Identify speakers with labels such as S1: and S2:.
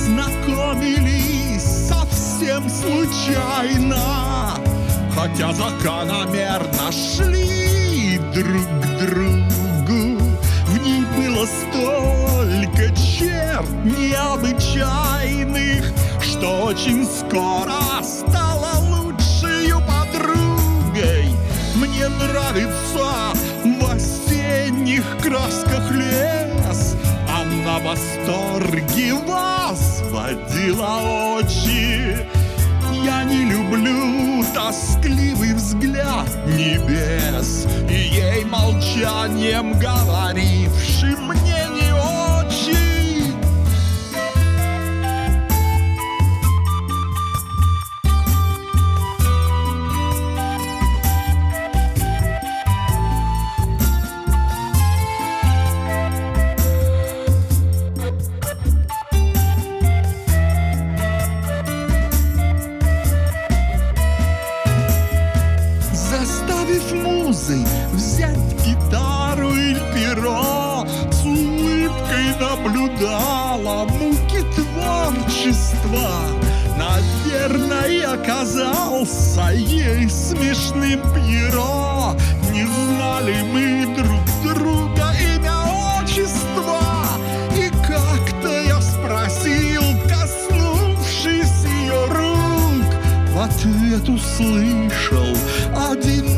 S1: познакомились совсем случайно, хотя закономерно шли друг к другу. В ней было столько черт необычайных, что очень скоро стала лучшей подругой. Мне нравится в осенних красках лес, она в восторге возводила очи. Я не люблю тоскливый взгляд небес, и ей молчанием говоривший мне не очень. Заставив музой взять гитару или перо, с улыбкой наблюдала муки творчества. Наверное, оказался ей смешным Пьеро. Не знали мы друг друга имя, отчества. И как-то я спросил, коснувшись ее рук, в ответ услышал один